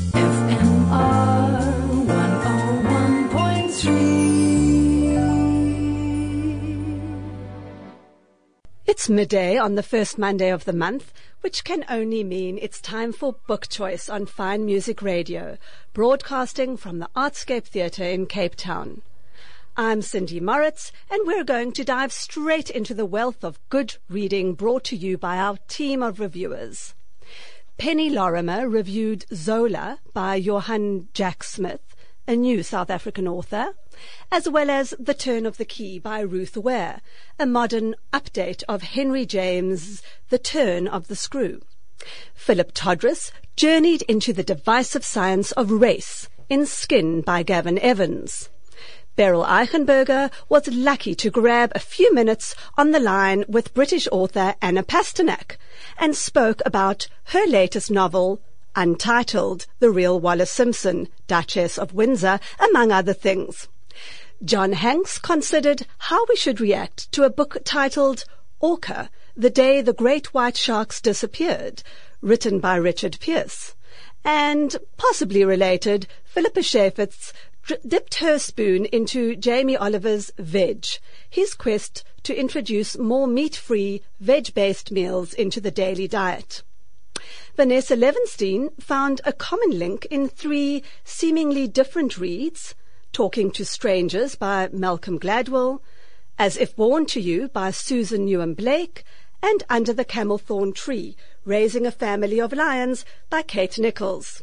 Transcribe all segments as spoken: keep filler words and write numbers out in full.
It's midday on the first Monday of the month, which can only mean it's time for Book Choice on Fine Music Radio, broadcasting from the Artscape Theatre in Cape Town. I'm Cindy Moritz, and we're going to dive straight into the wealth of good reading brought to you by our team of reviewers. Penny Lorimer reviewed Zola by Johann Jack Smith, a new South African author, as well as The Turn of the Key by Ruth Ware, a modern update of Henry James' The Turn of the Screw. Philip Todress journeyed into the divisive science of race in Skin by Gavin Evans. Beryl Eichenberger was lucky to grab a few minutes on the line with British author Anna Pasternak and spoke about her latest novel, Untitled, The Real Wallis Simpson, Duchess of Windsor, among other things. John Hanks considered how we should react to a book titled Orca, The Day the Great White Sharks Disappeared, written by Richard Pearce. And, possibly related, Philippa Schaffertz dipped her spoon into Jamie Oliver's Veg, his quest to introduce more meat-free, veg-based meals into the daily diet. Vanessa Levenstein found a common link in three seemingly different reads: Talking to Strangers by Malcolm Gladwell, As If Born to You by Susan Newham Blake, and Under the Camelthorn Tree, Raising a Family of Lions by Kate Nichols.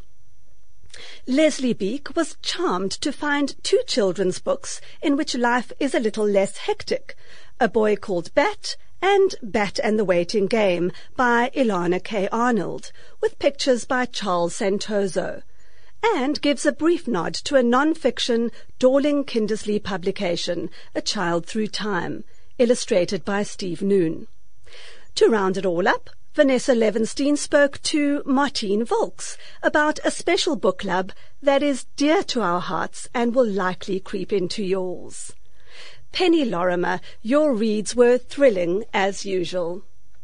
Leslie Beek was charmed to find two children's books in which life is a little less hectic: A Boy Called Bat and Bat and the Waiting Game by Ilana K. Arnold, with pictures by Charles Santoso, and gives a brief nod to a non-fiction Dorling Kindersley publication, A Child Through Time, illustrated by Steve Noon. To round it all up, Vanessa Levenstein spoke to Martine Volks about a special book club that is dear to our hearts and will likely creep into yours. Penny Lorimer, your reads were thrilling as usual.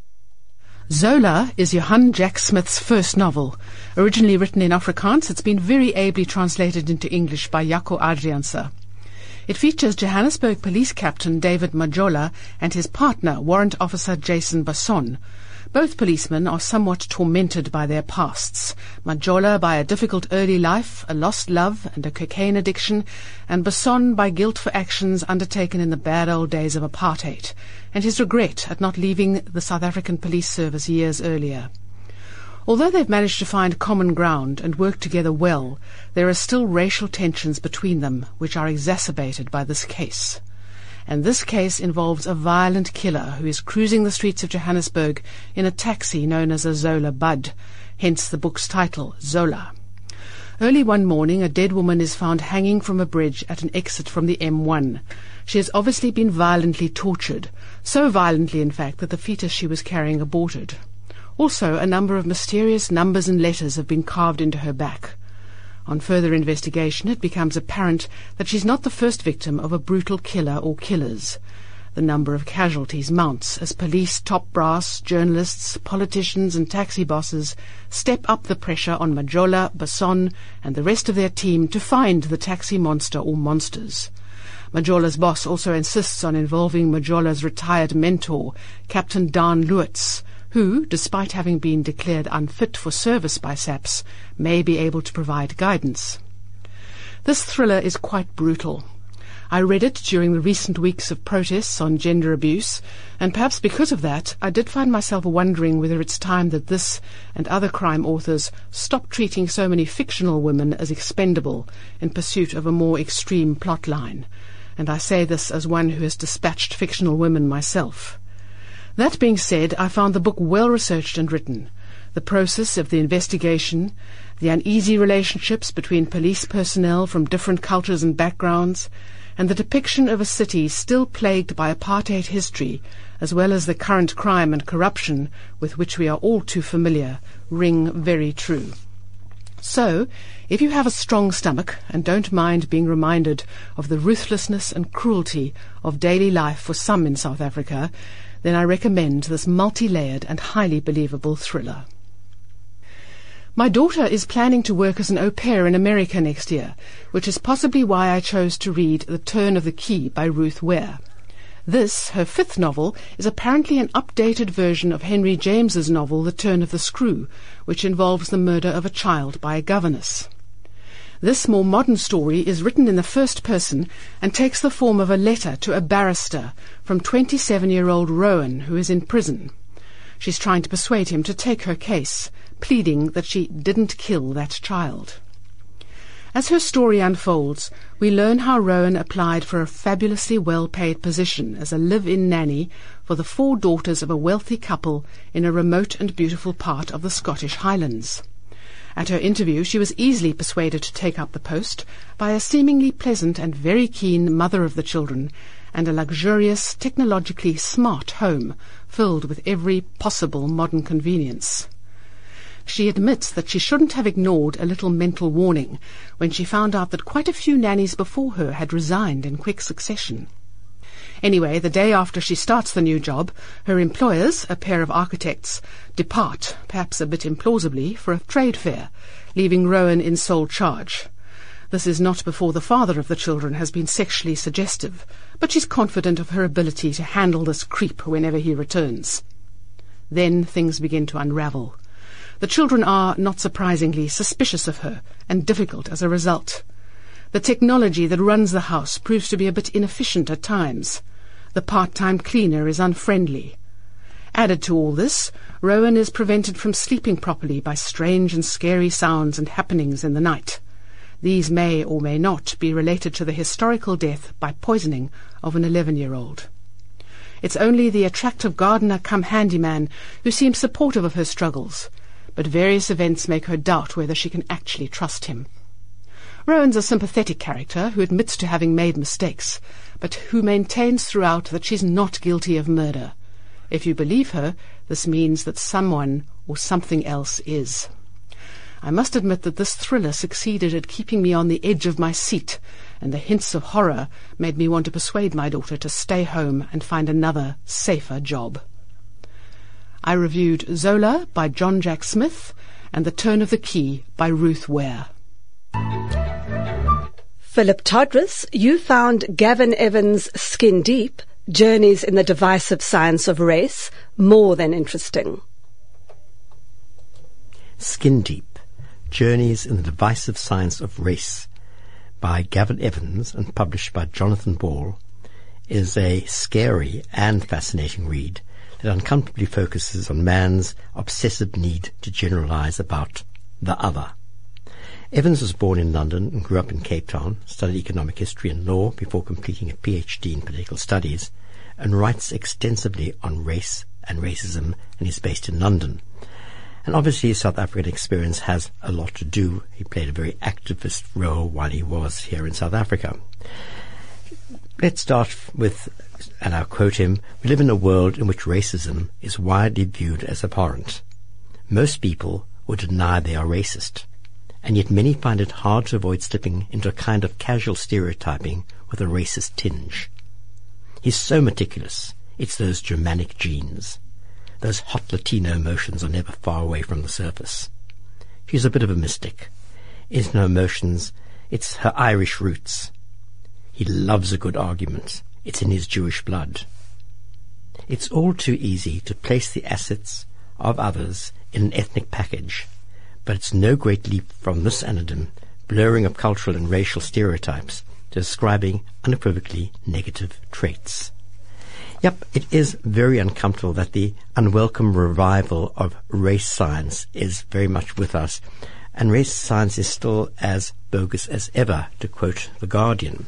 Zola is Johann Jack Smith's first novel. Originally written in Afrikaans, it's been very ably translated into English by Jaco Adrianse. It features Johannesburg Police Captain David Majola and his partner, Warrant Officer Jason Basson. Both policemen are somewhat tormented by their pasts. Majola by a difficult early life, a lost love and a cocaine addiction, and Basson by guilt for actions undertaken in the bad old days of apartheid, and his regret at not leaving the South African police service years earlier. Although they've managed to find common ground and work together well, there are still racial tensions between them, which are exacerbated by this case. And this case involves a violent killer who is cruising the streets of Johannesburg in a taxi known as a Zola Bud, hence the book's title, Zola. Early one morning, a dead woman is found hanging from a bridge at an exit from the M one. She has obviously been violently tortured, so violently in fact that the fetus she was carrying aborted. Also, a number of mysterious numbers and letters have been carved into her back. On further investigation, it becomes apparent that she's not the first victim of a brutal killer or killers. The number of casualties mounts as police, top brass, journalists, politicians and taxi bosses step up the pressure on Majola, Basson and the rest of their team to find the taxi monster or monsters. Majola's boss also insists on involving Majola's retired mentor, Captain Dan Lewitz, who, despite having been declared unfit for service by SAPS, may be able to provide guidance. This thriller is quite brutal. I read it during the recent weeks of protests on gender abuse, and perhaps because of that, I did find myself wondering whether it's time that this and other crime authors stop treating so many fictional women as expendable in pursuit of a more extreme plot line. And I say this as one who has dispatched fictional women myself. That being said, I found the book well researched and written. The process of the investigation, the uneasy relationships between police personnel from different cultures and backgrounds, and the depiction of a city still plagued by apartheid history, as well as the current crime and corruption with which we are all too familiar, ring very true. So, if you have a strong stomach and don't mind being reminded of the ruthlessness and cruelty of daily life for some in South Africa, then I recommend this multi-layered and highly believable thriller. My daughter is planning to work as an au pair in America next year, which is possibly why I chose to read The Turn of the Key by Ruth Ware. This, her fifth novel, is apparently an updated version of Henry James's novel The Turn of the Screw, which involves the murder of a child by a governess. This more modern story is written in the first person and takes the form of a letter to a barrister from twenty-seven-year-old Rowan, who is in prison. She's trying to persuade him to take her case, pleading that she didn't kill that child. As her story unfolds, we learn how Rowan applied for a fabulously well-paid position as a live-in nanny for the four daughters of a wealthy couple in a remote and beautiful part of the Scottish Highlands. At her interview, she was easily persuaded to take up the post by a seemingly pleasant and very keen mother of the children and a luxurious, technologically smart home filled with every possible modern convenience. She admits that she shouldn't have ignored a little mental warning when she found out that quite a few nannies before her had resigned in quick succession. Anyway, the day after she starts the new job, her employers, a pair of architects, depart, perhaps a bit implausibly, for a trade fair, leaving Rowan in sole charge. This is not before the father of the children has been sexually suggestive, but she's confident of her ability to handle this creep whenever he returns. Then things begin to unravel. The children are, not surprisingly, suspicious of her, and difficult as a result. The technology that runs the house proves to be a bit inefficient at times. The part-time cleaner is unfriendly. Added to all this, Rowan is prevented from sleeping properly by strange and scary sounds and happenings in the night. These may or may not be related to the historical death by poisoning of an eleven-year-old. It's only the attractive gardener-cum-handyman who seems supportive of her struggles, but various events make her doubt whether she can actually trust him. Rowan's a sympathetic character who admits to having made mistakes, but who maintains throughout that she's not guilty of murder. If you believe her, this means that someone or something else is. I must admit that this thriller succeeded at keeping me on the edge of my seat, and the hints of horror made me want to persuade my daughter to stay home and find another, safer job. I reviewed Zola by John Jack Smith and The Turn of the Key by Ruth Ware. Philip Todress, you found Gavin Evans' Skin Deep, Journeys in the Divisive Science of Race, more than interesting. Skin Deep, Journeys in the Divisive Science of Race by Gavin Evans and published by Jonathan Ball is a scary and fascinating read that uncomfortably focuses on man's obsessive need to generalize about the other. Evans was born in London and grew up in Cape Town, studied economic history and law before completing a P H D in political studies, and writes extensively on race and racism, and is based in London. And obviously his South African experience has a lot to do. He played a very activist role while he was here in South Africa. Let's start with, and I'll quote him, "We live in a world in which racism is widely viewed as abhorrent. Most people would deny they are racist, and yet many find it hard to avoid slipping into a kind of casual stereotyping with a racist tinge. He's so meticulous. It's those Germanic genes. Those hot Latino emotions are never far away from the surface. She's a bit of a mystic. It's no emotions, it's her Irish roots. He loves a good argument. It's in his Jewish blood. It's all too easy to place the assets of others in an ethnic package, but it's no great leap from this anonym, blurring of cultural and racial stereotypes, to describing unequivocally negative traits. Yep, it is very uncomfortable that the unwelcome revival of race science is very much with us, and race science is still as bogus as ever, to quote The Guardian.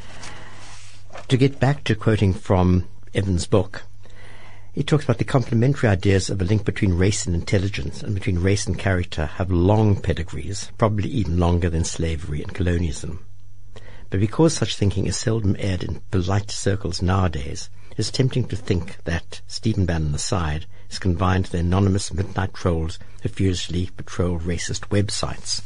To get back to quoting from Evans' book, he talks about the complementary ideas of a link between race and intelligence and between race and character have long pedigrees, probably even longer than slavery and colonialism. But because such thinking is seldom aired in polite circles nowadays, it is tempting to think that Stephen Bannon aside is confined to the anonymous midnight trolls who furiously patrol racist websites.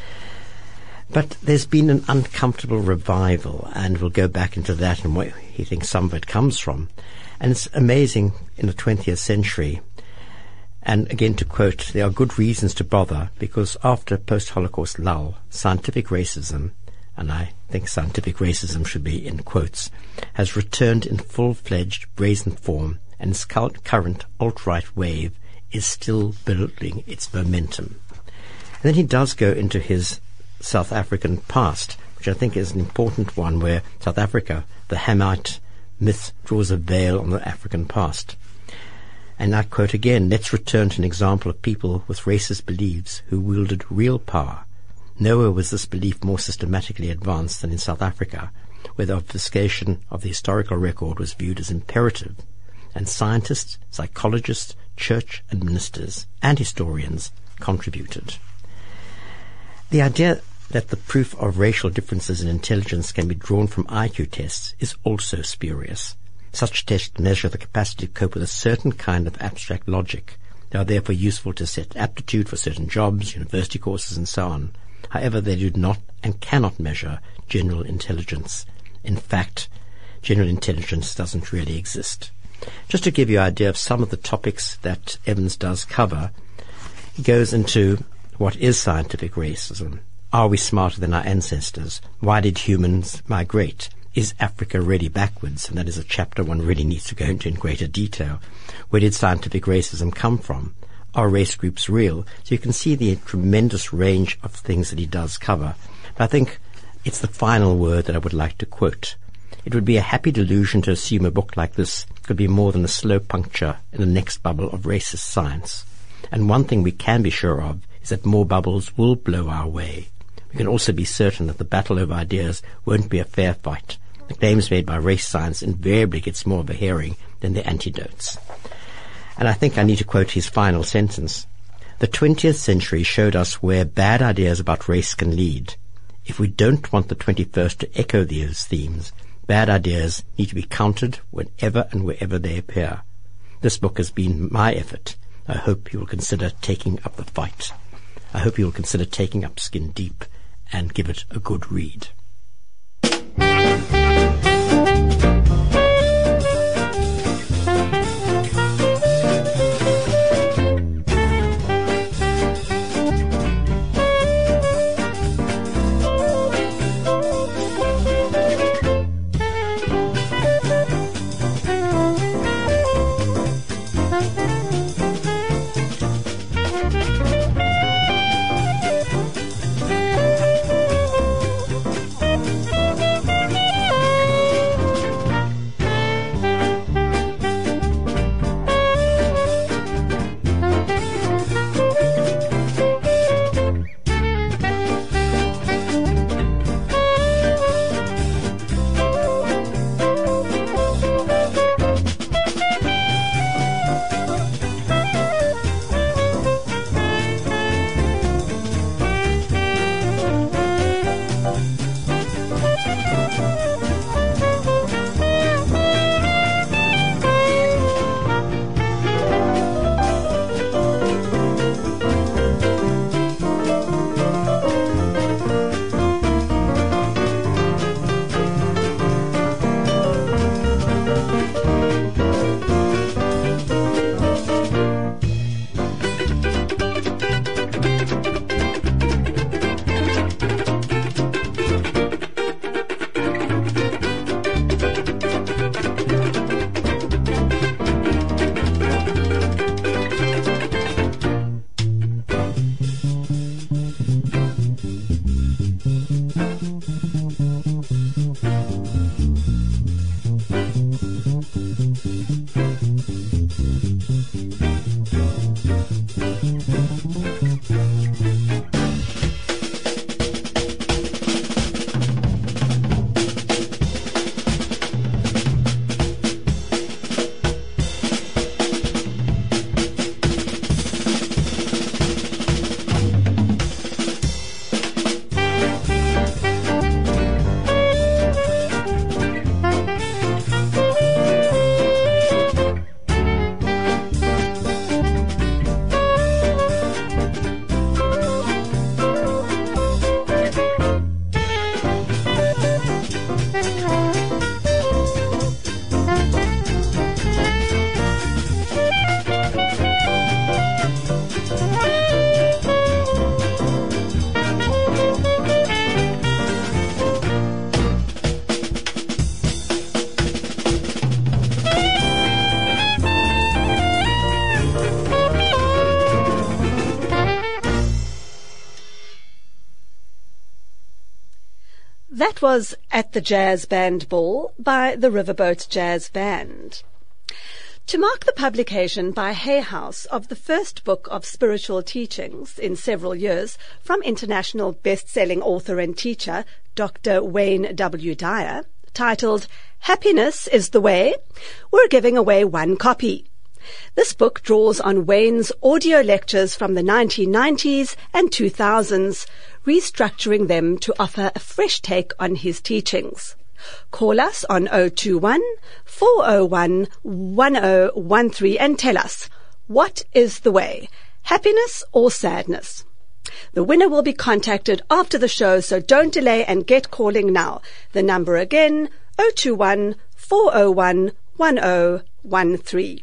But there's been an uncomfortable revival, and we'll go back into that and where he thinks some of it comes from. And it's amazing in the twentieth century, And again, to quote, there are good reasons to bother because after post-Holocaust lull, scientific racism, and I think scientific racism should be in quotes, has returned in full-fledged brazen form, and its current alt-right wave is still building its momentum. And then he does go into his South African past, which I think is an important one, where South Africa, the Hamite myth, draws a veil on the African past. And I quote again, let's return to an example of people with racist beliefs who wielded real power. Nowhere was this belief more systematically advanced than in South Africa, where the obfuscation of the historical record was viewed as imperative, and scientists, psychologists, church administrators, and historians contributed. The idea that the proof of racial differences in intelligence can be drawn from I Q tests is also spurious. Such tests measure the capacity to cope with a certain kind of abstract logic. They are therefore useful to set aptitude for certain jobs, university courses, and so on. However, they do not and cannot measure general intelligence. In fact, general intelligence doesn't really exist. Just to give you an idea of some of the topics that Evans does cover, he goes into what is scientific racism. Are we smarter than our ancestors? Why did humans migrate? Is Africa really backwards? And that is a chapter one really needs to go into in greater detail. Where did scientific racism come from? Are race groups real? So you can see the tremendous range of things that he does cover. But I think it's the final word that I would like to quote. It would be a happy delusion to assume a book like this could be more than a slow puncture in the next bubble of racist science. And one thing we can be sure of is that more bubbles will blow our way. We can also be certain that the battle over ideas won't be a fair fight. The claims made by race science invariably gets more of a hearing than the antidotes. And I think I need to quote his final sentence. The twentieth century showed us where bad ideas about race can lead. If we don't want the twenty-first to echo these themes, bad ideas need to be countered whenever and wherever they appear. This book has been my effort. I hope you will consider taking up the fight. I hope you will consider taking up Skin Deep and give it a good read. That was At the Jazz Band Ball by the Riverboat Jazz Band. To mark the publication by Hay House of the first book of spiritual teachings in several years from international best-selling author and teacher Doctor Wayne W. Dyer, titled Happiness is the Way, we're giving away one copy. This book draws on Wayne's audio lectures from the nineteen nineties and two thousands, restructuring them to offer a fresh take on his teachings. Call us on zero two one, four zero one, one zero one three and tell us, what is the way, happiness or sadness? The winner will be contacted after the show, so don't delay and get calling now. The number again, zero two one, four zero one, one zero one three.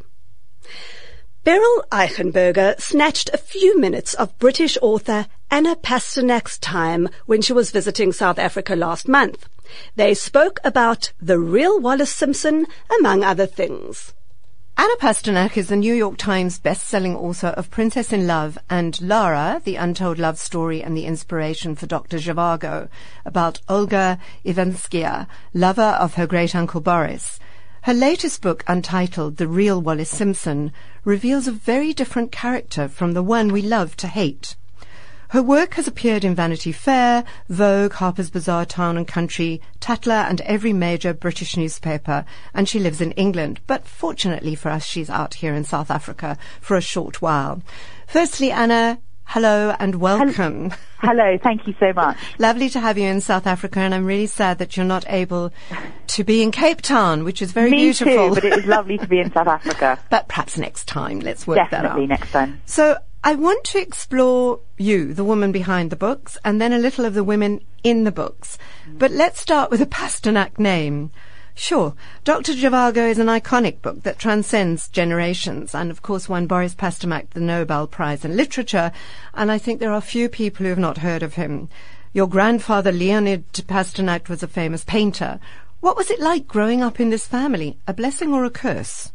Beryl Eichenberger snatched a few minutes of British author Anna Pasternak's time when she was visiting South Africa last month. They spoke about the real Wallis Simpson, among other things. Anna Pasternak is the New York Times best-selling author of Princess in Love and Lara, the Untold Love Story and the Inspiration for Doctor Zhivago, about Olga Ivanskaya, lover of her great-uncle Boris. Her latest book, untitled The Real Wallis Simpson, reveals a very different character from the one we love to hate. Her work has appeared in Vanity Fair, Vogue, Harper's Bazaar, Town and Country, Tatler and every major British newspaper, and she lives in England. But fortunately for us, she's out here in South Africa for a short while. Firstly, Anna, hello and welcome. Hello, thank you so much. Lovely to have you in South Africa, and I'm really sad that you're not able to be in Cape Town, which is very Me beautiful. too, but it is lovely to be in South Africa. But perhaps next time, let's work Definitely that out. Definitely next time. So I want to explore you, the woman behind the books, and then a little of the women in the books. Mm. But let's start with a Pasternak name. Sure, Doctor Zhivago is an iconic book that transcends generations and, of course, won Boris Pasternak the Nobel Prize in Literature, and I think there are few people who have not heard of him. Your grandfather, Leonid Pasternak, was a famous painter. What was it like growing up in this family? A blessing or a curse?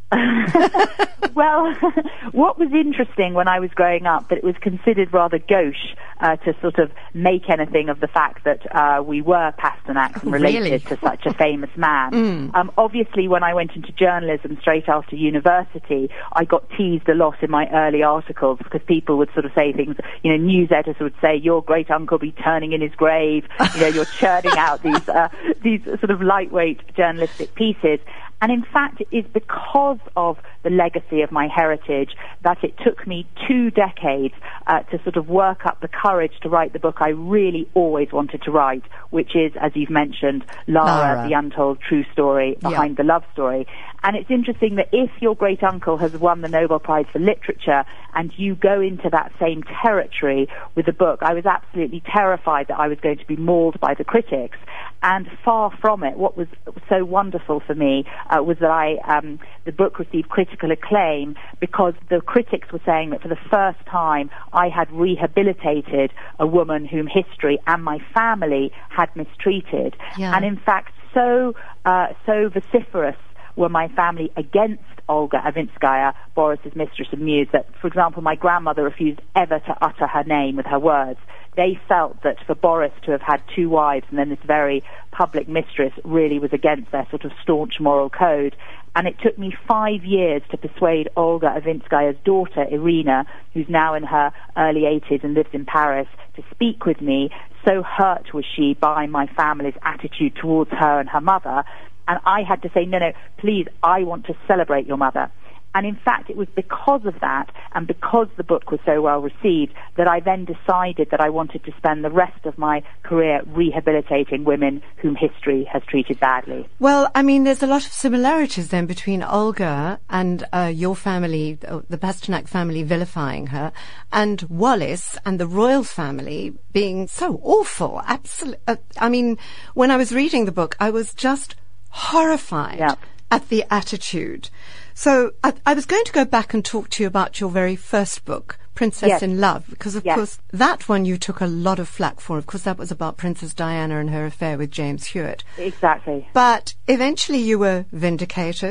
Well, what was interesting when I was growing up, that it was considered rather gauche uh, to sort of make anything of the fact that uh, we were Pasternaks and related really? to such a famous man. Mm. Um, obviously, when I went into journalism straight after university, I got teased a lot in my early articles because people would sort of say things, you know, news editors would say, your great uncle be turning in his grave, you know, you're churning out these, uh, these sort of lightweight journalistic pieces. And in fact, it is because of the legacy of my heritage that it took me two decades uh, to sort of work up the courage to write the book I really always wanted to write, which is, as you've mentioned, Lara, Lara. the untold true story behind yeah. the love story. And it's interesting that if your great uncle has won the Nobel Prize for Literature and you go into that same territory with the book, I was absolutely terrified that I was going to be mauled by the critics. And far from it, what was so wonderful for me uh, was that I, um, the book received critical acclaim because the critics were saying that for the first time I had rehabilitated a woman whom history and my family had mistreated. Yeah. And in fact, so uh, so vociferous were my family against Olga Ivanskaya, Boris's mistress and muse, that, for example, my grandmother refused ever to utter her name with her words. They felt that for Boris to have had two wives and then this very public mistress really was against their sort of staunch moral code. And it took me five years to persuade Olga Ivanskaya's daughter, Irina, who's now in her early eighties and lives in Paris, to speak with me. So hurt was she by my family's attitude towards her and her mother. And I had to say, no, no, please, I want to celebrate your mother. And in fact, it was because of that and because the book was so well received that I then decided that I wanted to spend the rest of my career rehabilitating women whom history has treated badly. Well, I mean, there's a lot of similarities then between Olga and uh, your family, the Pasternak family vilifying her, and Wallis and the royal family being so awful. Absolutely. Uh, I mean, when I was reading the book, I was just horrified yeah. at the attitude. So I, I was going to go back and talk to you about your very first book, Princess yes. in Love, because of yes. course that one you took a lot of flack for. Of course, that was about Princess Diana and her affair with James Hewitt. Exactly. But eventually you were vindicated.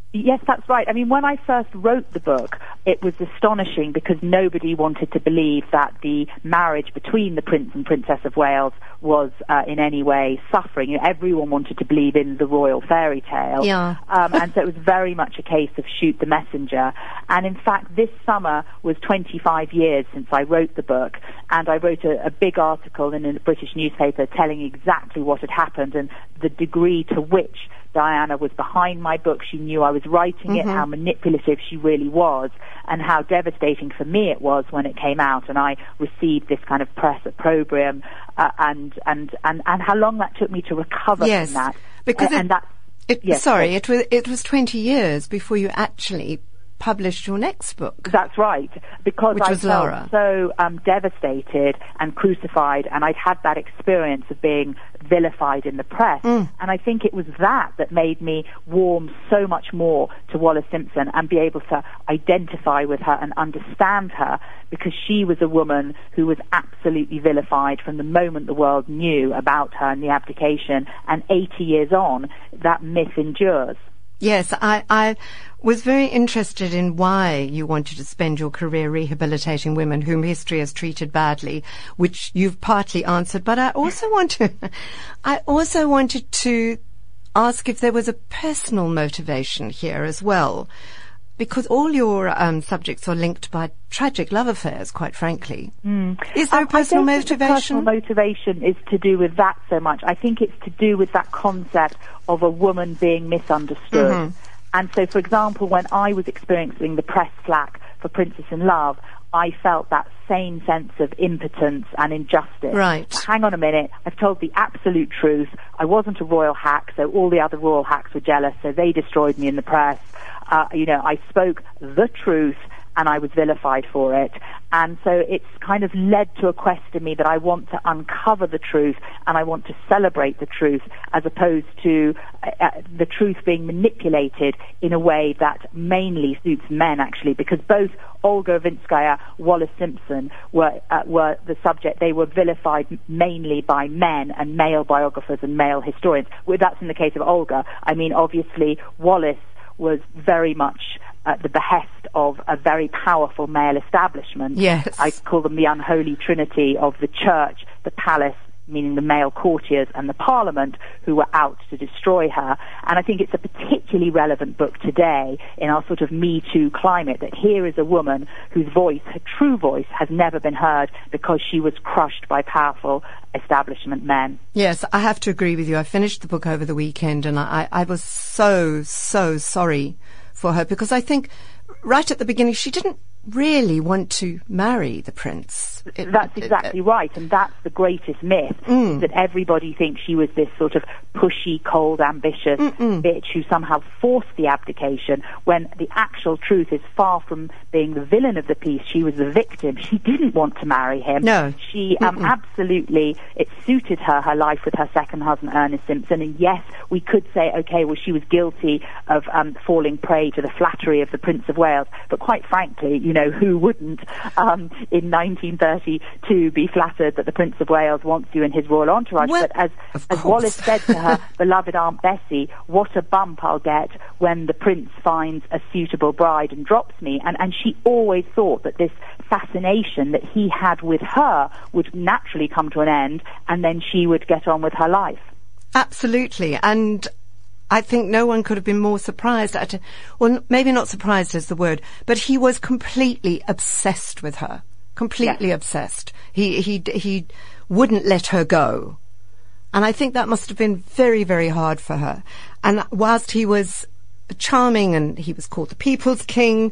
Yes, that's right. I mean, when I first wrote the book, it was astonishing because nobody wanted to believe that the marriage between the Prince and Princess of Wales was uh, in any way suffering. You know, everyone wanted to believe in the royal fairy tale. Yeah. um, and so it was very much a case of shoot the messenger. And in fact, this summer was twenty-five years since I wrote the book, and I wrote a, a big article in a British newspaper telling exactly what had happened and the degree to which Diana was behind my book. She knew I was writing it, Mm-hmm. how manipulative she really was, and how devastating for me it was when it came out and I received this kind of press opprobrium, uh, and, and, and, and how long that took me to recover Yes, from that. because uh, it- and that, It, yes, sorry, yes. it was it was twenty years before you actually published your next book. That's right, because Which I was felt Laura. so um, devastated and crucified, and I'd had that experience of being vilified in the press, Mm. and I think it was that that made me warm so much more to Wallis Simpson and be able to identify with her and understand her, because she was a woman who was absolutely vilified from the moment the world knew about her and the abdication, and eighty years on, that myth endures. Yes, I, I was very interested in why you wanted to spend your career rehabilitating women whom history has treated badly, which you've partly answered. But I also want to, I also wanted to ask if there was a personal motivation here as well, because all your um, subjects are linked by tragic love affairs, quite frankly. Mm. Is there Um, a personal I don't think the motivation? personal motivation is to do with that so much. I think it's to do with that concept of a woman being misunderstood. Mm-hmm. And so, for example, when I was experiencing the press slack for Princess in Love, I felt that same sense of impotence and injustice. Right. Hang on a minute, I've told the absolute truth. I wasn't a royal hack, so all the other royal hacks were jealous, so they destroyed me in the press. Uh, you know, I spoke the truth, and I was vilified for it. And so it's kind of led to a quest in me that I want to uncover the truth, and I want to celebrate the truth, as opposed to uh, uh, the truth being manipulated in a way that mainly suits men, actually, because both Olga Vinskaya, Wallis Simpson were uh, were the subject. They were vilified mainly by men and male biographers and male historians. Well, that's in the case of Olga. I mean, obviously, Wallis was very much at the behest of a very powerful male establishment. Yes. I call them the unholy trinity of the church, the palace, meaning the male courtiers, and the parliament, who were out to destroy her. And I think it's a particularly relevant book today in our sort of Me Too climate, that here is a woman whose voice, her true voice, has never been heard because she was crushed by powerful establishment men. Yes, I have to agree with you. I finished the book over the weekend, and I, I was so, so sorry for her, because I think right at the beginning she didn't really want to marry the prince. It, That's it, exactly right, and that's the greatest myth, Mm. that everybody thinks she was this sort of pushy, cold, ambitious Mm-mm. bitch who somehow forced the abdication, when the actual truth is far from being the villain of the piece. She was the victim. She didn't want to marry him. No. She um, absolutely, it suited her, her life with her second husband, Ernest Simpson, and yes, we could say, okay, well, she was guilty of um, falling prey to the flattery of the Prince of Wales, but quite frankly, you know, who wouldn't um, in nineteen thirty-two be flattered that the Prince of Wales wants you in his royal entourage? Well, but as, of as course. Wallis said to her beloved Aunt Bessie, what a bump I'll get when the prince finds a suitable bride and drops me. And, and she always thought that this fascination that he had with her would naturally come to an end, and then she would get on with her life. Absolutely, and I think no one could have been more surprised at it. Well, maybe not surprised is the word, but he was completely obsessed with her. Completely Yes. obsessed. He, he, he wouldn't let her go. And I think that must have been very, very hard for her. And whilst he was charming and he was called the People's King,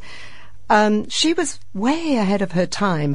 um, she was way ahead of her time,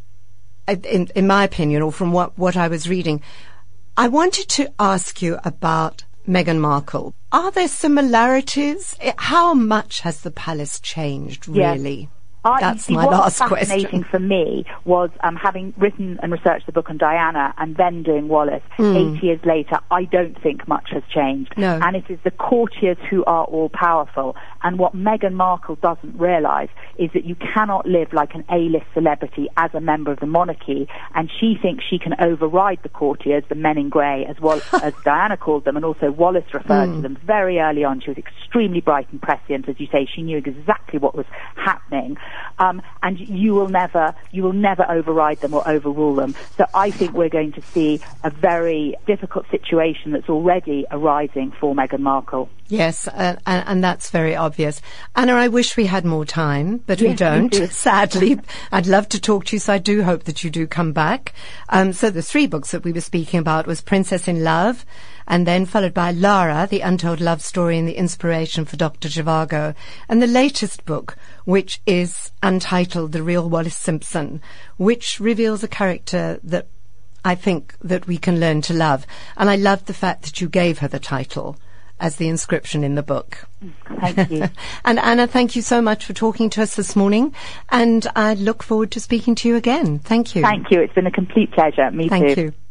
in, in my opinion, or from what, what I was reading. I wanted to ask you about Meghan Markle. Are there similarities? How much has the palace changed, Yes. really? I, That's see, my what last was fascinating question. for me was um, having written and researched the book on Diana and then doing Wallis. Mm. Eight years later, I don't think much has changed. No. And it is the courtiers who are all powerful. And what Meghan Markle doesn't realise is that you cannot live like an A-list celebrity as a member of the monarchy, and she thinks she can override the courtiers, the men in grey, as well as Diana called them, and also Wallace referred mm. to them very early on. She was extremely bright and prescient, as you say. She knew exactly what was happening, um, and you will never, you will never override them or overrule them. So I think we're going to see a very difficult situation that's already arising for Meghan Markle. Yes, uh, and, and that's very obvious. Anna, I wish we had more time, but yes, we don't, sadly. I'd love to talk to you, so I do hope that you do come back. Um, so the three books that we were speaking about was Princess in Love, and then followed by Lara, the untold love story and the inspiration for Doctor Zhivago, and the latest book, which is untitled The Real Wallis Simpson, which reveals a character that I think that we can learn to love. And I love the fact that you gave her the title as the inscription in the book. Thank you. And Anna, thank you so much for talking to us this morning, and I look forward to speaking to you again. Thank you. Thank you. It's been a complete pleasure. Me thank too. Thank you.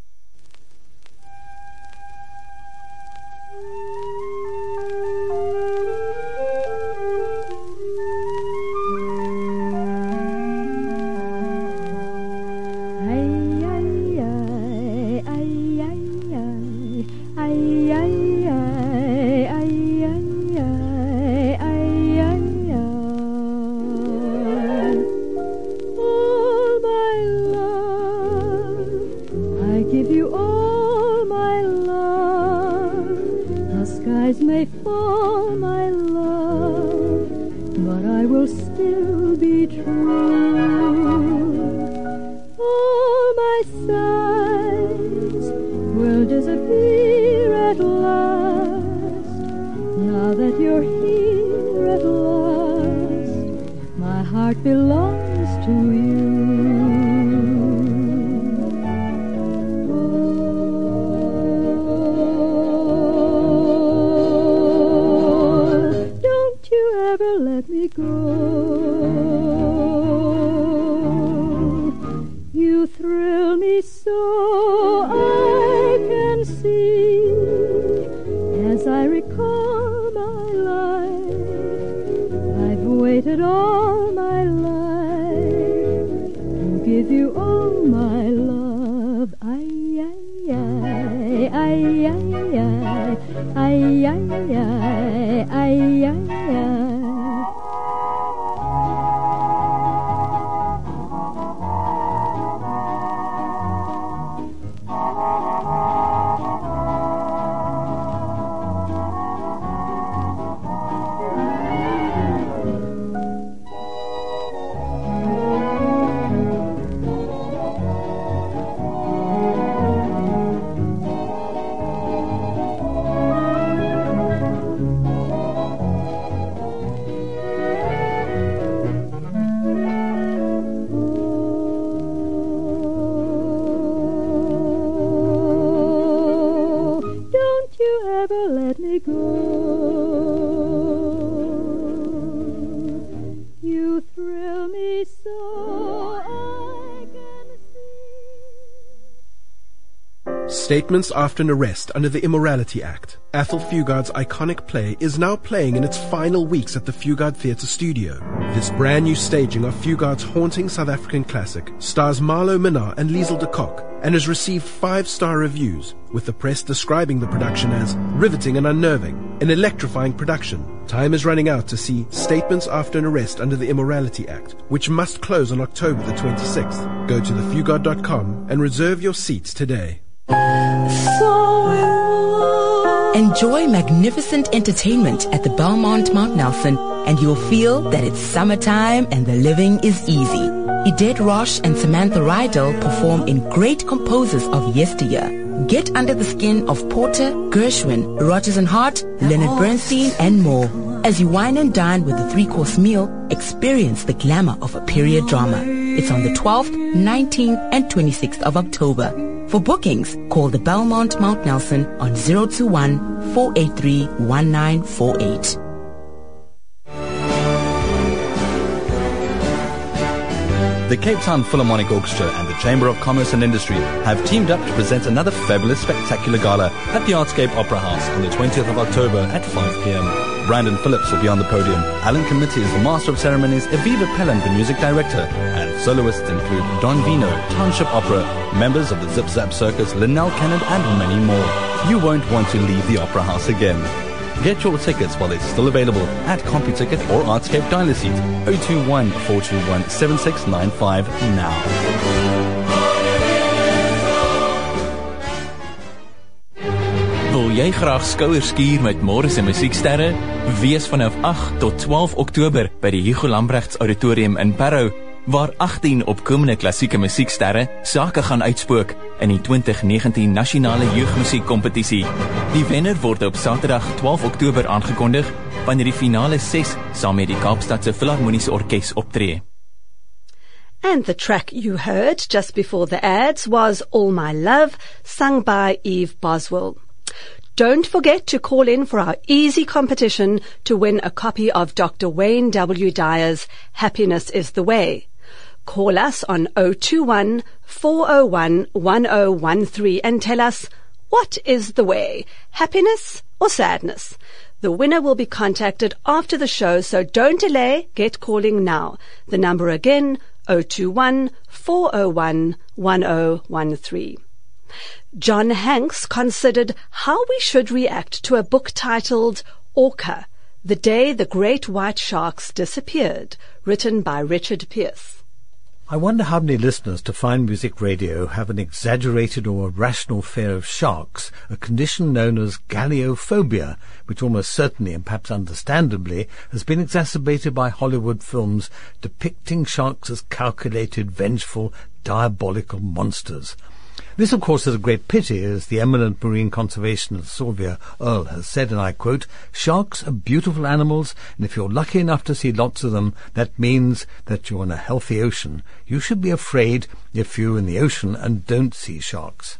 May fall, my love, but I will still be true. All my sighs will disappear at last. Now that you're here at last, my heart belongs to you. Let me go. You thrill me so I can see as I recall my life. I've waited all my life to give you all my love. Ay, ay, ay, ay, ay, ay, ay, ay, ay, ay, ay. Let me go. You thrill me so I can see. Statements after an arrest under the Immorality Act. Athol Fugard's iconic play is now playing in its final weeks at the Fugard Theatre Studio. This brand new staging of Fugard's haunting South African classic stars Marlo Minnar and Liesl de Kock, and has received five-star reviews, with the press describing the production as riveting and unnerving, an electrifying production. Time is running out to see Statements After an Arrest under the Immorality Act, which must close on October the twenty-sixth. Go to the fugard dot com and reserve your seats today. Enjoy magnificent entertainment at the Belmont Mount Nelson, and you'll feel that it's summertime and the living is easy. Idette Roche and Samantha Rydell perform in great composers of yesteryear. Get under the skin of Porter, Gershwin, Rodgers and Hart, Leonard Bernstein, and more. As you wine and dine with a three-course meal, experience the glamour of a period drama. It's on the twelfth, nineteenth, and twenty-sixth of October. For bookings, call the Belmont Mount Nelson on zero two one, four eight three, one nine four eight. The Cape Town Philharmonic Orchestra and the Chamber of Commerce and Industry have teamed up to present another fabulous spectacular gala at the Artscape Opera House on the twentieth of October at five p.m. Brandon Phillips will be on the podium. Alan Committee is the Master of Ceremonies, Aviva Pelham, the Music Director, and soloists include Don Vino, Township Opera, members of the Zip Zap Circus, Linnell Cannon, and many more. You won't want to leave the Opera House again. Get your tickets while they're still available at CompuTicket or Artscape Dial a Seat oh two one, four two one, seven six nine five now. Wil jy graag skouerskuur met Morris en Musieksterre? Wees vanaf agt tot twaalf Oktober by die Hugo Lambrechts Auditorium in Parow, waar agttien opkomende klassieke musieksterre sake gaan uitspook in die twintig negentien Nasionale Jeugmusiekkompetisie. Die wenner word op Saterdag twaalf Oktober aangekondig, wanneer die finale ses saam met die Kaapstadse Philharmoniese Orkees optree. And the track you heard just before the ads was All My Love, sung by Eve Boswell. Don't forget to call in for our easy competition to win a copy of Doctor Wayne W. Dyer's Happiness is the Way. Call us on oh two one, four oh one, one oh one three and tell us, what is the way, happiness or sadness? The winner will be contacted after the show, so don't delay, get calling now. The number again, oh two one, four oh one, one oh one three. John Hanks considered how we should react to a book titled Orca, The Day the Great White Sharks Disappeared, written by Richard Pearse. I wonder how many listeners to Fine Music Radio have an exaggerated or irrational fear of sharks, a condition known as galleophobia, which almost certainly and perhaps understandably has been exacerbated by Hollywood films depicting sharks as calculated, vengeful, diabolical monsters. This, of course, is a great pity, as the eminent marine conservationist Sylvia Earle has said, and I quote, "Sharks are beautiful animals, and if you're lucky enough to see lots of them, that means that you're in a healthy ocean. You should be afraid if you're in the ocean and don't see sharks."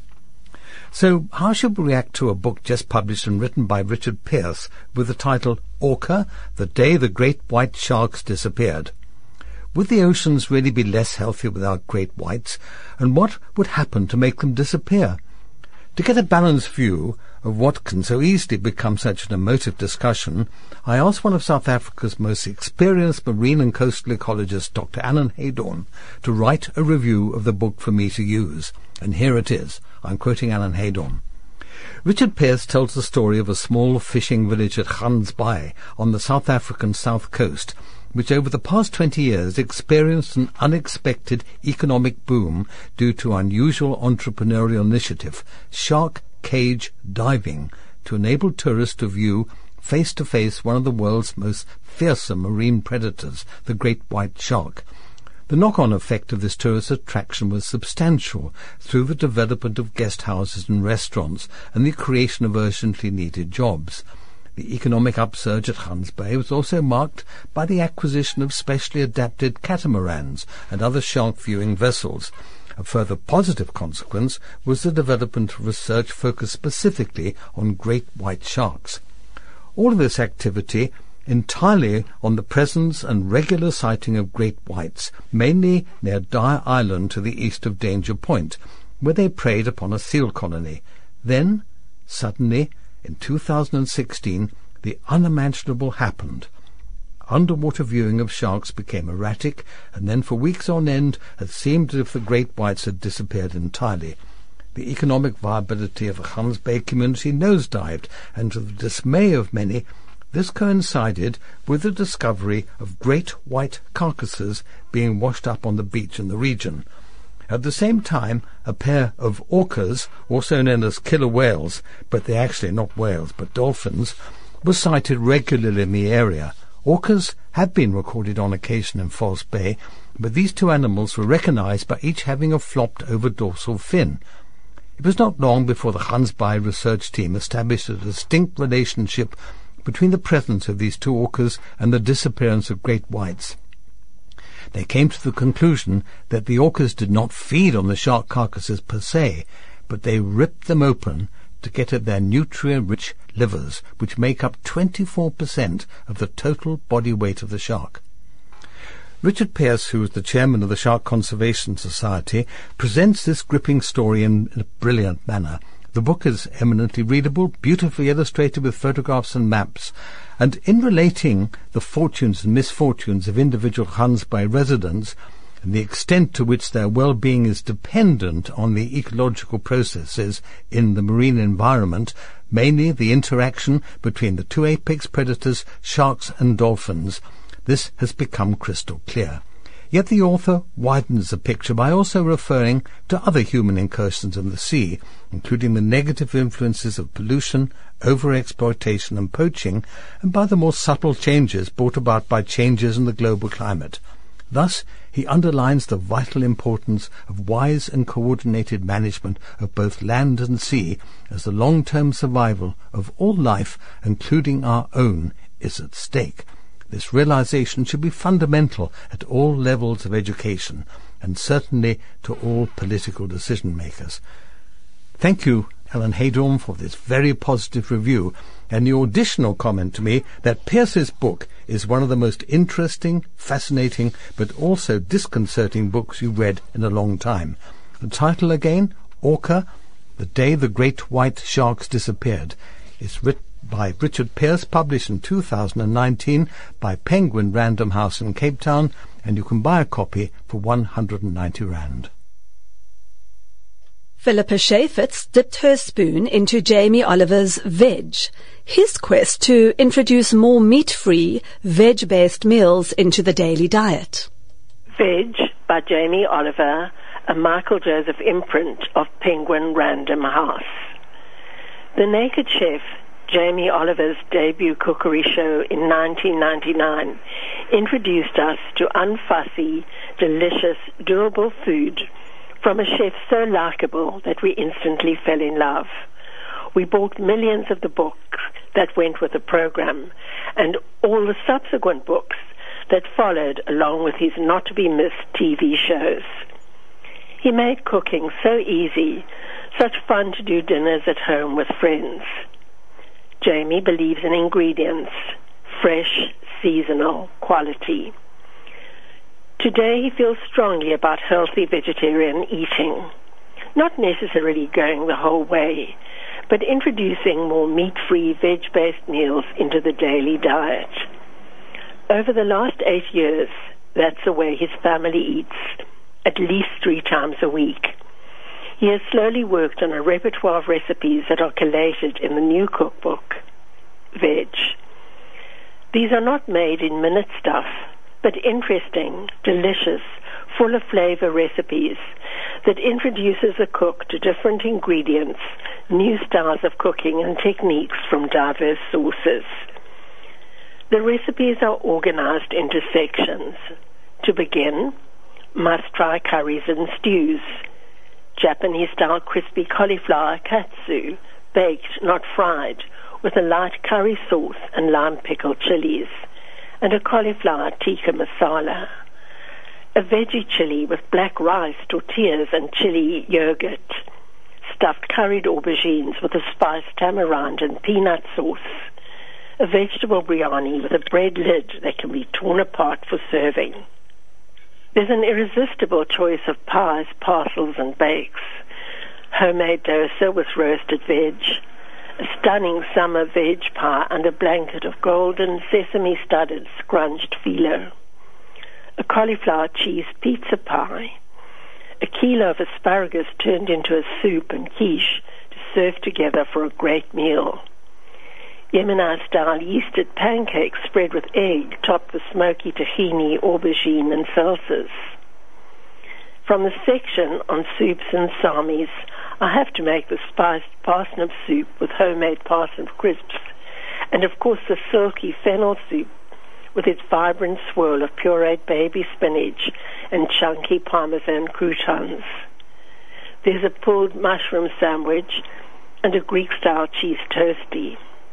So, how should we react to a book just published and written by Richard Pearse with the title Orca, The Day the Great White Sharks Disappeared? Would the oceans really be less healthy without great whites, and what would happen to make them disappear? To get a balanced view of what can so easily become such an emotive discussion, I asked one of South Africa's most experienced marine and coastal ecologists, Doctor Alan Haydorn, to write a review of the book for me to use. And here it is. I'm quoting Alan Haydorn. Richard Pearse tells the story of a small fishing village at Gansbaai on the South African south coast, which over the past twenty years experienced an unexpected economic boom due to unusual entrepreneurial initiative, shark cage diving, to enable tourists to view face-to-face one of the world's most fearsome marine predators, the great white shark. The knock-on effect of this tourist attraction was substantial through the development of guest houses and restaurants and the creation of urgently needed jobs. The economic upsurge at Gansbaai was also marked by the acquisition of specially adapted catamarans and other shark-viewing vessels. A further positive consequence was the development of research focused specifically on great white sharks. All of this activity entirely on the presence and regular sighting of great whites, mainly near Dyer Island to the east of Danger Point, where they preyed upon a seal colony. Then, suddenly, in two thousand sixteen, the unimaginable happened. Underwater viewing of sharks became erratic, and then for weeks on end it seemed as if the great whites had disappeared entirely. The economic viability of the Gansbaai community nosedived, and to the dismay of many, this coincided with the discovery of great white carcasses being washed up on the beach in the region. At the same time, a pair of orcas, also known as killer whales, but they're actually not whales but dolphins, were sighted regularly in the area. Orcas have been recorded on occasion in False Bay, but these two animals were recognized by each having a flopped-over dorsal fin. It was not long before the Gansbaai research team established a distinct relationship between the presence of these two orcas and the disappearance of great whites. They came to the conclusion that the orcas did not feed on the shark carcasses per se, but they ripped them open to get at their nutrient-rich livers, which make up twenty-four percent of the total body weight of the shark. Richard Pearse, who is the chairman of the Shark Conservation Society, presents this gripping story in a brilliant manner. The book is eminently readable, beautifully illustrated with photographs and maps, and in relating the fortunes and misfortunes of individual Gansbaai residents and the extent to which their well-being is dependent on the ecological processes in the marine environment, mainly the interaction between the two apex predators, sharks and dolphins, this has become crystal clear. Yet the author widens the picture by also referring to other human incursions in the sea, including the negative influences of pollution, overexploitation and poaching, and by the more subtle changes brought about by changes in the global climate. Thus, he underlines the vital importance of wise and coordinated management of both land and sea, as the long-term survival of all life, including our own, is at stake. This realization should be fundamental at all levels of education, and certainly to all political decision-makers. Thank you, Ellen Haydorn, for this very positive review, and your additional comment to me that Peirce's book is one of the most interesting, fascinating, but also disconcerting books you've read in a long time. The title again, Orca, The Day the Great White Sharks Disappeared, is written by Richard Peirce, published in two thousand nineteen by Penguin Random House in Cape Town, and you can buy a copy for one hundred ninety rand. Philippa Schafitz dipped her spoon into Jamie Oliver's Veg, his quest to introduce more meat-free, veg-based meals into the daily diet. Veg by Jamie Oliver, a Michael Joseph imprint of Penguin Random House. The Naked Chef, Jamie Oliver's debut cookery show in nineteen ninety-nine, introduced us to unfussy, delicious, doable food from a chef so likable that we instantly fell in love. We bought millions of the books that went with the program, and all the subsequent books that followed along with his not-to-be-missed T V shows. He made cooking so easy, such fun to do dinners at home with friends. Jamie believes in ingredients, fresh, seasonal, quality. Today he feels strongly about healthy vegetarian eating, not necessarily going the whole way, but introducing more meat-free, veg-based meals into the daily diet. Over the last eight years, that's the way his family eats, at least three times a week. He has slowly worked on a repertoire of recipes that are collated in the new cookbook, Veg. These are not made in minute stuff, but interesting, delicious, full of flavor recipes that introduces the cook to different ingredients, new styles of cooking and techniques from diverse sources. The recipes are organized into sections. To begin, must-try curries and stews, Japanese-style crispy cauliflower katsu, baked, not fried, with a light curry sauce and lime pickled chilies, and a cauliflower tikka masala. A veggie chili with black rice, tortillas, and chili yogurt. Stuffed curried aubergines with a spiced tamarind and peanut sauce. A vegetable biryani with a bread lid that can be torn apart for serving. There's an irresistible choice of pies, parcels, and bakes. Homemade dosa with roasted veg. A stunning summer veg pie under a blanket of golden sesame-studded scrunched phyllo. A cauliflower cheese pizza pie. A kilo of asparagus turned into a soup and quiche to serve together for a great meal. Yemenite-style yeasted pancakes spread with egg, topped with smoky tahini, aubergine, and salsas. From the section on soups and samis, I have to make the spiced parsnip soup with homemade parsnip crisps, and of course the silky fennel soup with its vibrant swirl of pureed baby spinach and chunky parmesan croutons. There's a pulled mushroom sandwich and a Greek-style cheese toastie.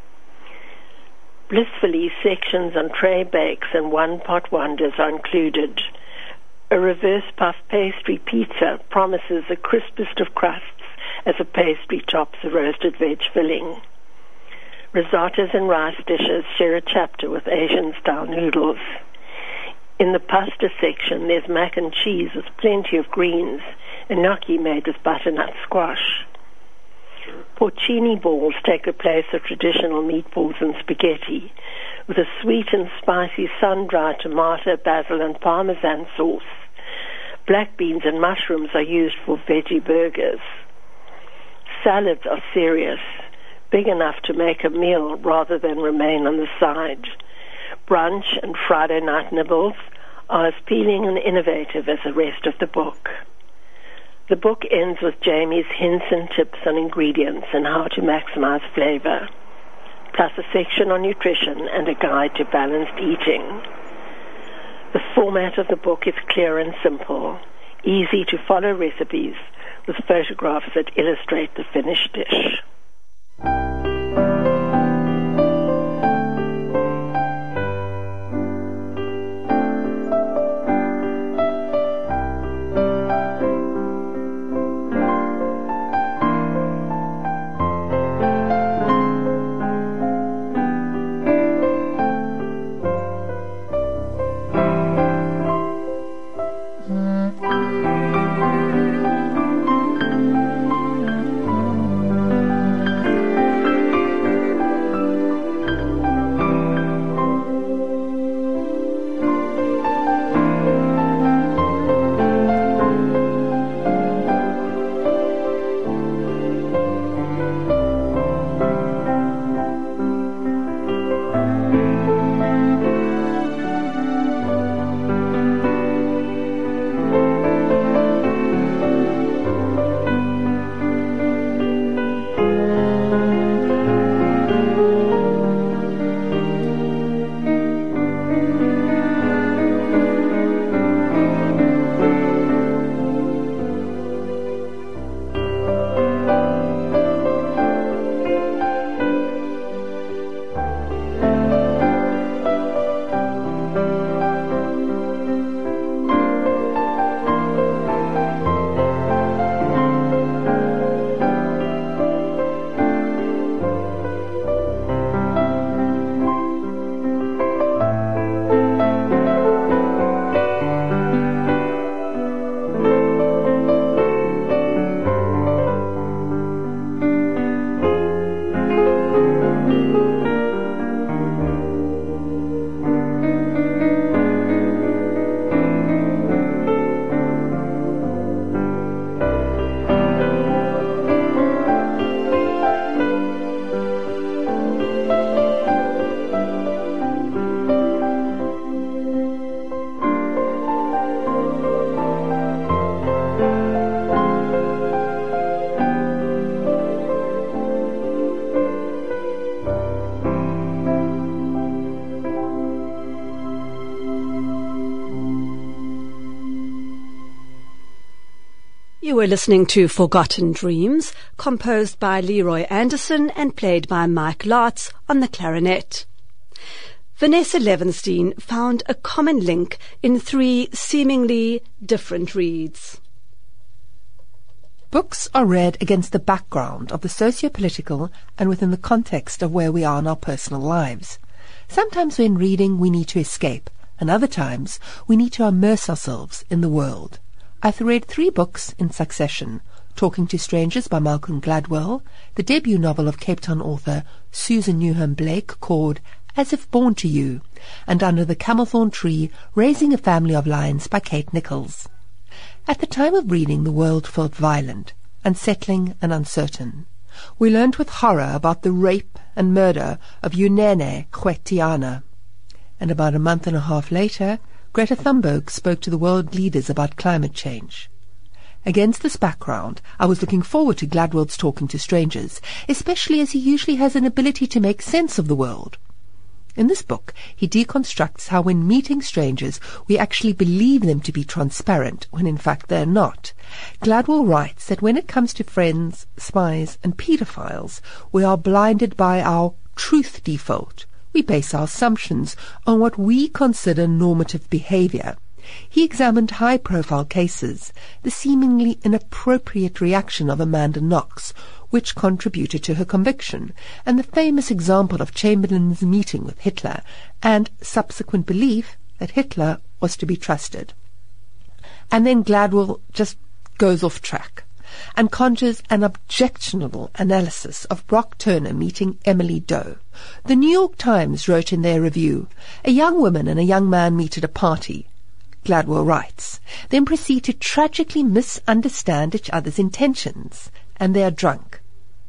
Blissfully, sections on tray bakes and one-pot wonders are included. A reverse puff pastry pizza promises the crispest of crusts as the pastry tops the roasted veg filling. Risottos and rice dishes share a chapter with Asian-style noodles. In the pasta section, there's mac and cheese with plenty of greens and gnocchi made with butternut squash. Porcini balls take the place of traditional meatballs and spaghetti, with a sweet and spicy sun-dried tomato, basil and parmesan sauce. Black beans and mushrooms are used for veggie burgers. Salads are serious, big enough to make a meal rather than remain on the side. Brunch and Friday night nibbles are as appealing and innovative as the rest of the book. The book ends with Jamie's hints and tips on ingredients and how to maximize flavor, plus a section on nutrition and a guide to balanced eating. The format of the book is clear and simple, easy to follow recipes with photographs that illustrate the finished dish. You were listening to Forgotten Dreams, composed by Leroy Anderson and played by Mike Lartz on the clarinet. Vanessa Levenstein found a common link in three seemingly different reads. Books are read against the background of the socio-political and within the context of where we are in our personal lives. Sometimes when reading we need to escape, and other times we need to immerse ourselves in the world. I've read three books in succession: Talking to Strangers by Malcolm Gladwell, the debut novel of Cape Town author Susan Newham Blake called As If Born to You, and Under the Camelthorn Tree, Raising a Family of Lions by Kate Nichols. At the time of reading, the world felt violent, unsettling and uncertain. We learned with horror about the rape and murder of Unene Chwetiana. And about a month and a half later, Greta Thunberg spoke to the world leaders about climate change. Against this background, I was looking forward to Gladwell's Talking to Strangers, especially as he usually has an ability to make sense of the world. In this book, he deconstructs how when meeting strangers, we actually believe them to be transparent, when in fact they're not. Gladwell writes that when it comes to friends, spies, and pedophiles, we are blinded by our truth default. We base our assumptions on what we consider normative behavior. He examined high-profile cases, the seemingly inappropriate reaction of Amanda Knox, which contributed to her conviction, and the famous example of Chamberlain's meeting with Hitler, and subsequent belief that Hitler was to be trusted. And then Gladwell just goes off track. and conjures an objectionable analysis of Brock Turner meeting Emily Doe. The New York Times wrote in their review, "A young woman and a young man meet at a party," Gladwell writes, "then proceed to tragically misunderstand each other's intentions, and they are drunk."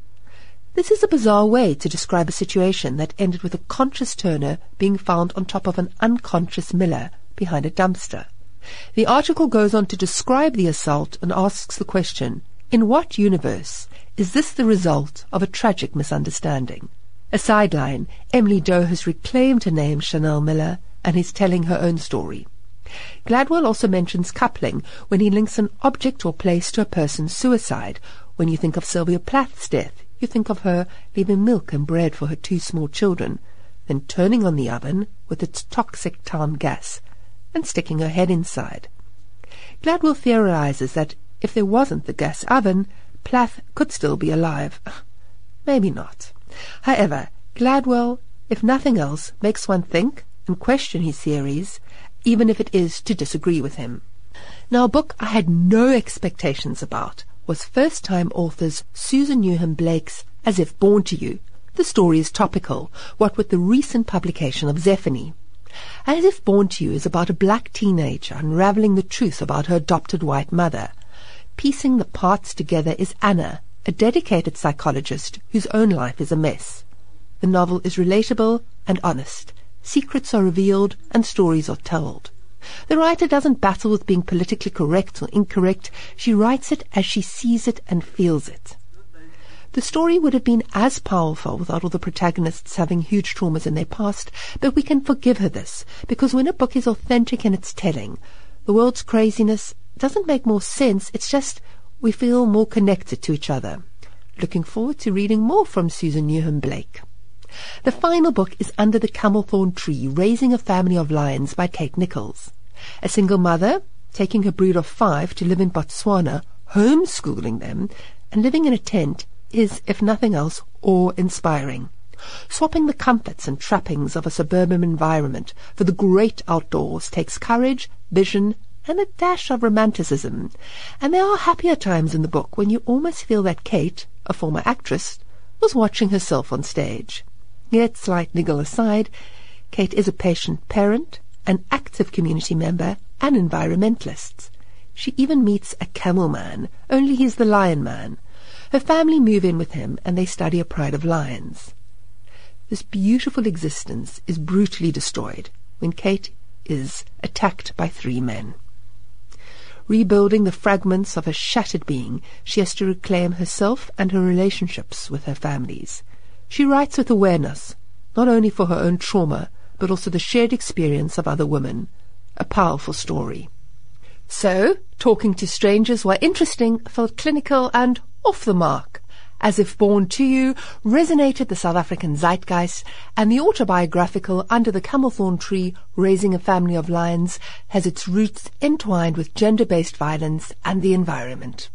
This is a bizarre way to describe a situation that ended with a conscious Turner being found on top of an unconscious Miller behind a dumpster. The article goes on to describe the assault and asks the question, in what universe is this the result of a tragic misunderstanding? A sideline, Emily Doe has reclaimed her name Chanel Miller and is telling her own story. Gladwell also mentions coupling when he links an object or place to a person's suicide. When you think of Sylvia Plath's death, you think of her leaving milk and bread for her two small children, then turning on the oven with its toxic town gas and sticking her head inside. Gladwell theorizes that if there wasn't the gas oven, Plath could still be alive. Maybe not. However, Gladwell, if nothing else, makes one think and question his theories, even if it is to disagree with him. Now, a book I had no expectations about was first-time authors Susan Newham Blake's As If Born to You. The story is topical, what with the recent publication of Zephany. As If Born to You is about a black teenager unraveling the truth about her adopted white mother. Piecing the parts together is Anna, a dedicated psychologist whose own life is a mess. The novel is relatable and honest. Secrets are revealed and stories are told. The writer doesn't battle with being politically correct or incorrect. She writes it as she sees it and feels it. The story would have been as powerful without all the protagonists having huge traumas in their past, but we can forgive her this, because when a book is authentic in its telling, the world's craziness doesn't make more sense, it's just we feel more connected to each other. Looking forward to reading more from Susan Newham Blake. The final book is Under the Camelthorn Tree, Raising a Family of Lions by Kate Nichols. A single mother, taking her brood of five to live in Botswana, homeschooling them, and living in a tent is, if nothing else, awe-inspiring. Swapping the comforts and trappings of a suburban environment for the great outdoors takes courage, vision, and a dash of romanticism. And there are happier times in the book when you almost feel that Kate, a former actress, was watching herself on stage. Yet, slight niggle aside, Kate is a patient parent, an active community member, and environmentalist. She even meets a camel man, only he's the lion man. Her family move in with him, and they study a pride of lions. This beautiful existence is brutally destroyed when Kate is attacked by three men. Rebuilding the fragments of her shattered being, she has to reclaim herself and her relationships with her families. She writes with awareness, not only for her own trauma, but also the shared experience of other women. A powerful story. So, talking to strangers, while interesting, felt clinical and off the mark. As If Born to You resonated the South African zeitgeist, and the autobiographical Under the Camelthorn Tree, Raising a Family of Lions, has its roots entwined with gender-based violence and the environment.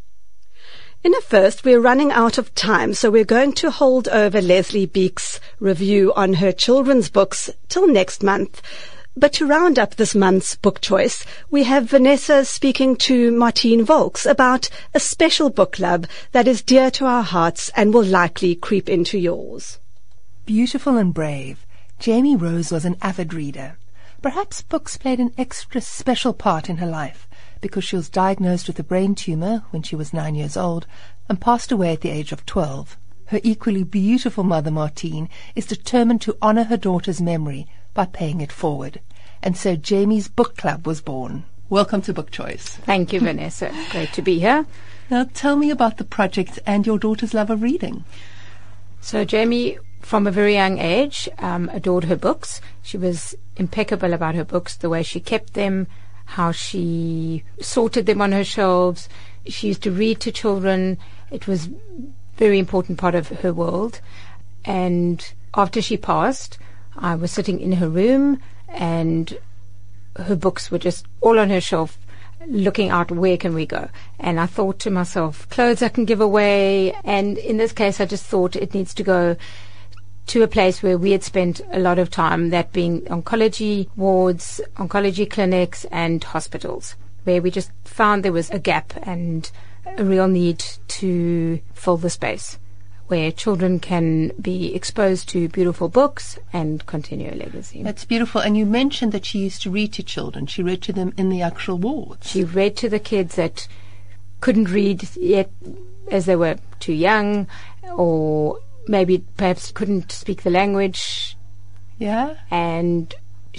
In a first, we're running out of time, so we're going to hold over Leslie Beek's review on her children's books till next month. But to round up this month's book choice, we have Vanessa speaking to Martine Volks about a special book club that is dear to our hearts and will likely creep into yours. Beautiful and brave, Jamie Rose was an avid reader. Perhaps books played an extra special part in her life, because she was diagnosed with a brain tumor when she was nine years old and passed away at the age of twelve. Her equally beautiful mother, Martine, is determined to honor her daughter's memory by paying it forward. And so Jamie's book club was born. Welcome to Book Choice. Thank you, Vanessa. Great to be here. Now tell me about the project and your daughter's love of reading. So Jamie, from a very young age, um, adored her books. She was impeccable about her books, the way she kept them, how she sorted them on her shelves. She used to read to children. It was a very important part of her world. And after she passed, I was sitting in her room and her books were just all on her shelf, looking out, where can we go? And I thought to myself, clothes I can give away. And in this case, I just thought it needs to go to a place where we had spent a lot of time, that being oncology wards, oncology clinics and hospitals, where we just found there was a gap and a real need to fill the space where children can be exposed to beautiful books and continue a legacy. That's beautiful. And you mentioned that she used to read to children. She read to them in the actual wards. She read to the kids that couldn't read yet as they were too young, or maybe perhaps couldn't speak the language. Yeah. And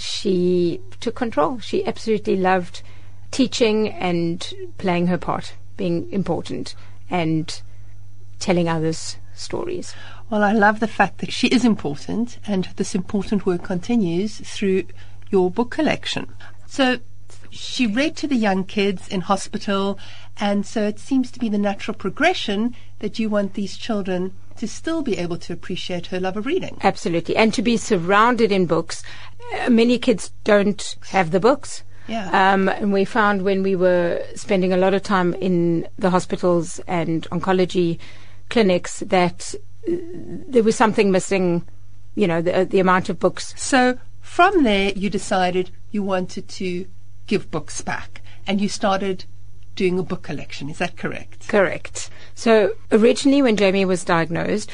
she took control. She absolutely loved teaching and playing her part, being important and telling others stories. Well, I love the fact that she is important, and this important work continues through your book collection. So she read to the young kids in hospital, and so it seems to be the natural progression that you want these children to still be able to appreciate her love of reading. Absolutely. And to be surrounded in books. Uh, many kids don't have the books. Yeah. Um, and we found when we were spending a lot of time in the hospitals and oncology clinics that uh, there was something missing, you know, the, the amount of books. So from there, you decided you wanted to give books back, and you started doing a book collection. Is that correct? Correct. So originally when Jamie was diagnosed,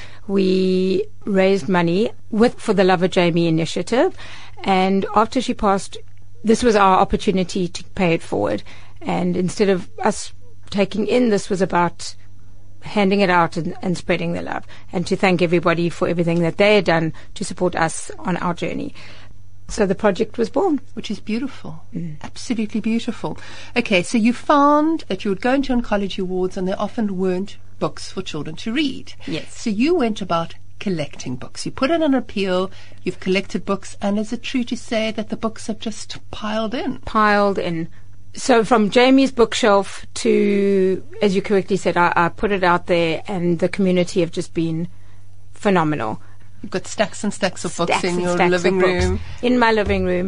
we raised money with for the Love of Jamie initiative, and after she passed, this was our opportunity to pay it forward. And instead of us taking in, this was about handing it out and, and spreading the love, and to thank everybody for everything that they had done to support us on our journey. So the project was born. Which is beautiful. Mm. Absolutely beautiful. Okay, so you found that you would go into oncology wards and there often weren't books for children to read. Yes. So you went about collecting books. You put it on appeal, you've collected books, and is it true to say that the books have just piled in? Piled in. So from Jamie's bookshelf to, as you correctly said, I, I put it out there, and the community have just been phenomenal. You've got stacks and stacks of Stacks books in and your stacks living of books room. In my living room.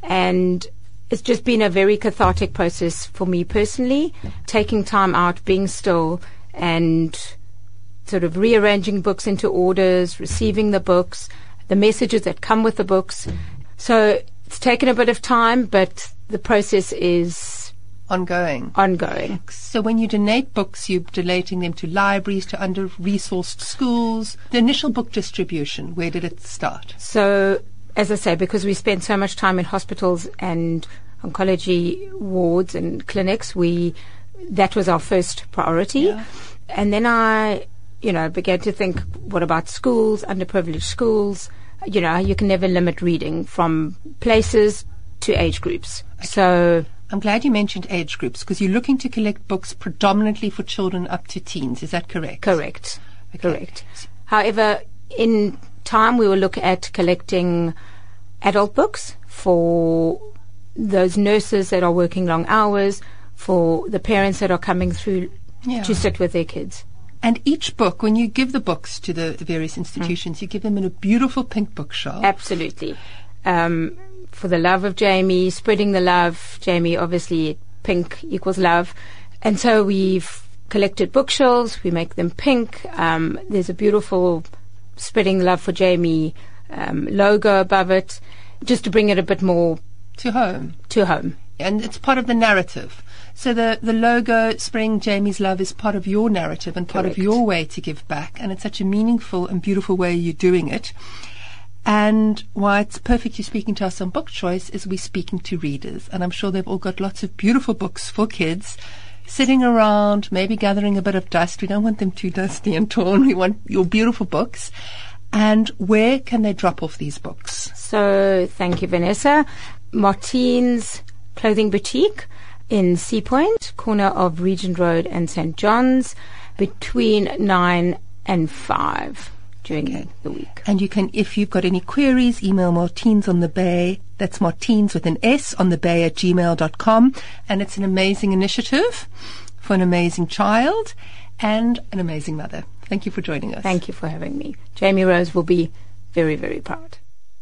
And it's just been a very cathartic process for me personally, taking time out, being still, and sort of rearranging books into orders, receiving the books, the messages that come with the books. So it's taken a bit of time, but the process is ongoing. Ongoing. So when you donate books, you're donating them to libraries, to under-resourced schools. The initial book distribution, where did it start? So, as I say, because we spent so much time in hospitals and oncology wards and clinics, we that was our first priority. Yeah. And then I, you know, began to think, what about schools, underprivileged schools? You know, you can never limit reading from places to age groups. Okay. So I'm glad you mentioned age groups, because you're looking to collect books predominantly for children up to teens. Is that correct? Correct. Okay. Correct. However, in time we will look at collecting adult books for those nurses that are working long hours, for the parents that are coming through Yeah. to sit with their kids. And each book, when you give the books to the, the various institutions, mm. you give them in a beautiful pink bookshelf. Absolutely. Um, for the love of Jamie, spreading the love. Jamie, obviously, pink equals love. And so we've collected bookshelves. We make them pink. Um, there's a beautiful spreading love for Jamie um, logo above it, just to bring it a bit more to home. To home. And it's part of the narrative. So the, the logo, Spreading Jamie's Love, is part of your narrative and part Correct. of your way to give back. And it's such a meaningful and beautiful way you're doing it. And why it's perfect you're speaking to us on Book Choice is we're speaking to readers. And I'm sure they've all got lots of beautiful books for kids sitting around, maybe gathering a bit of dust. We don't want them too dusty and torn. We want your beautiful books. And where can they drop off these books? So, thank you, Vanessa. Martine's Clothing Boutique in Sea Point, corner of Regent Road and Saint John's, between nine and five during okay. the week. And you can, if you've got any queries, email Martines on the Bay. That's Martines with an S on the Bay at gmail dot com. And it's an amazing initiative for an amazing child and an amazing mother. Thank you for joining us. Thank you for having me. Jamie Rose will be very, very proud.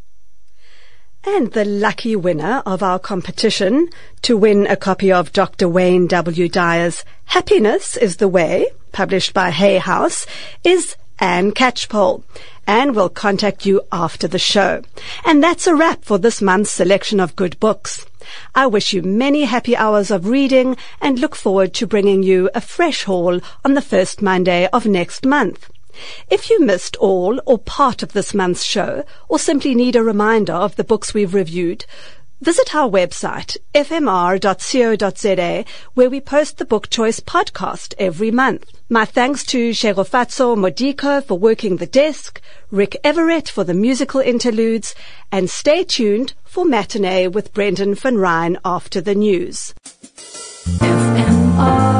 And the lucky winner of our competition to win a copy of Doctor Wayne W. Dyer's Happiness is the Way, published by Hay House, is Anne Catchpole. Anne will contact you after the show. And that's a wrap for this month's selection of good books. I wish you many happy hours of reading and look forward to bringing you a fresh haul on the first Monday of next month. If you missed all or part of this month's show, or simply need a reminder of the books we've reviewed, visit our website, f m r dot co dot z a, where we post the Book Choice podcast every month. My thanks to Sherofatso Modiko for working the desk, Rick Everett for the musical interludes, and stay tuned for Matinee with Brendan van Ryn after the news. F M R